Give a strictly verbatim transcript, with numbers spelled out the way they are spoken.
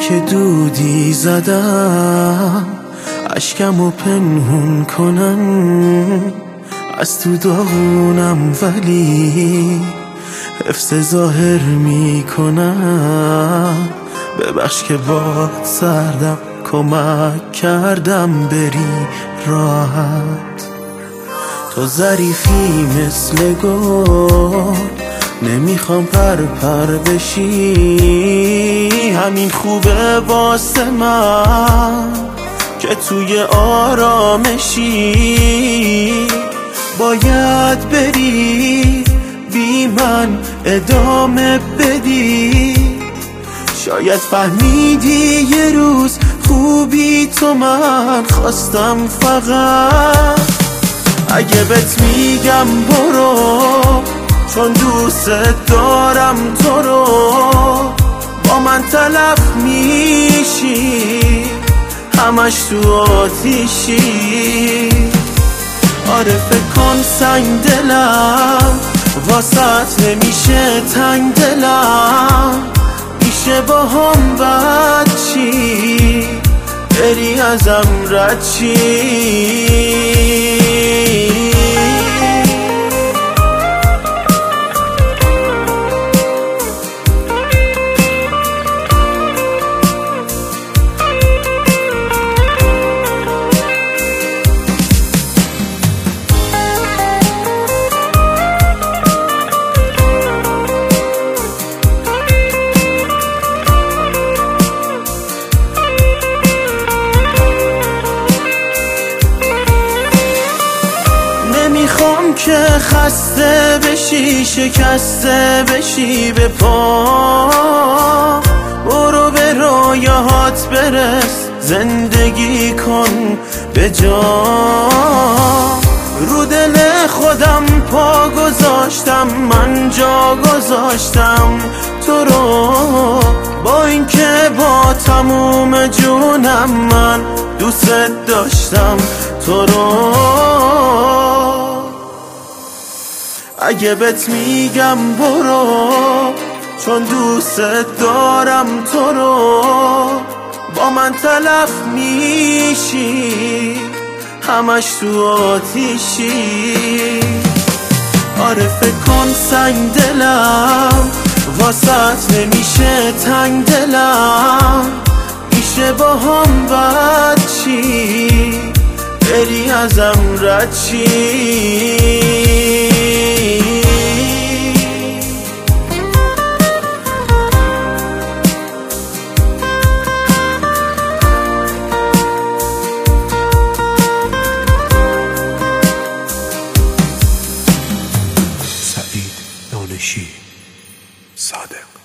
که دودی زدم اشکمو پنهون کنم، از تو داغونم ولی حفظ ظاهر میکنم. ببخش که باد سردم، کمک کردم بری راحت. تو ظریفی مثل گل، نمیخوام پر پر بشی. همین خوبه واسه من که توی آرامشی. باید بری بی من ادامه بدی. شاید فهمیدی یه روز خوبی تو من خواستم فقط. اگه بهت میگم برو چون دوست دارم تو رو، با من تلف میشی همش تو آتیشی. آره فکر کن سنگ دلم واسط نمیشه تنگ دلم. میشه با هم بد چی بری ازم رد چی. نمیخوام که خسته بشی شکسته بشی به پا. برو به رویاهات برس، زندگی کن به جا. رو دل خودم پا گذاشتم، من جا گذاشتم تو رو. با اینکه با تموم جونم من دوست داشتم تو رو. اگه بهت میگم برو چون دوست دارم تو رو، با من تلف میشی همش تو آتیشی. آره فکر کن سنگ دلم واسط نمیشه تنگ دلم. میشه با هم بد چی بری ازم رد چی. سعید دانشی صادق.